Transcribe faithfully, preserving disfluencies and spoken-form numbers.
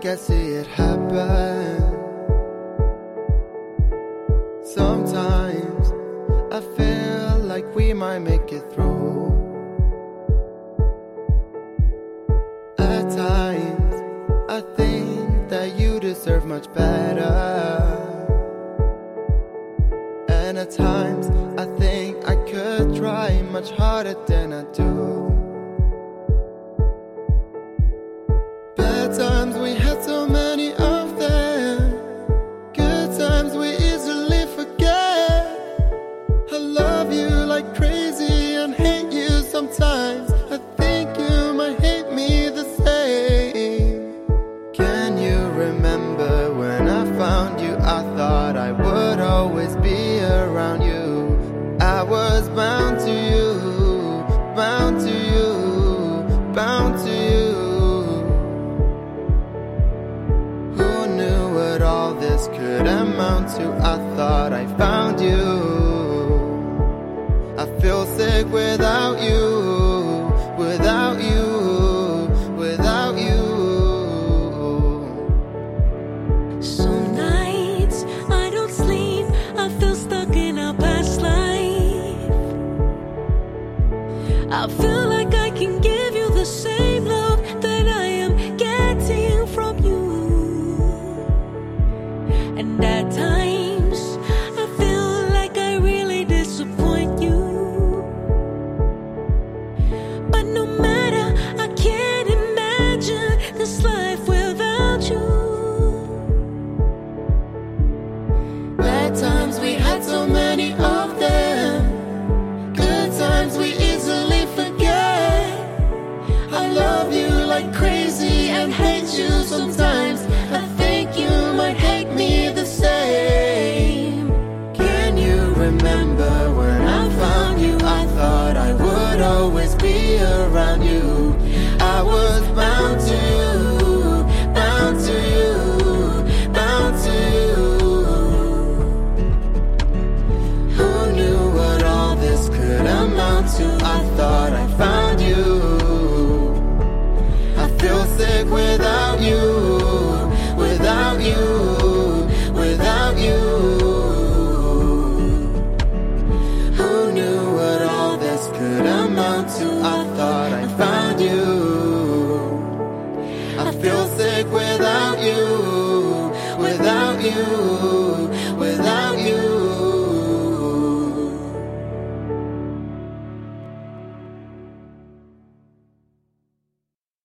I see it happen. Sometimes I feel like we might make it through. At times I think that you deserve much better. And at times I think I could try much harder than I do. Bad times, we had so many of them. Good times, we easily forget. I love you like crazy and hate you sometimes. I think you might hate me the same. Can you remember when I found you? I thought I would always be around you. I was bound to you, bound to you, bound to you. Who knew what all this could amount to? I thought I found you. I feel sick without you, without you, without you. Some nights I don't sleep, I feel stuck in our past life. I feel like I can give you the same love that I am getting from you. And at times I feel like I really disappoint you. But no matter, I can't imagine this life without you. Bad times, we had so many of them. Good times, we easily forget. I love you like crazy and hate you sometimes.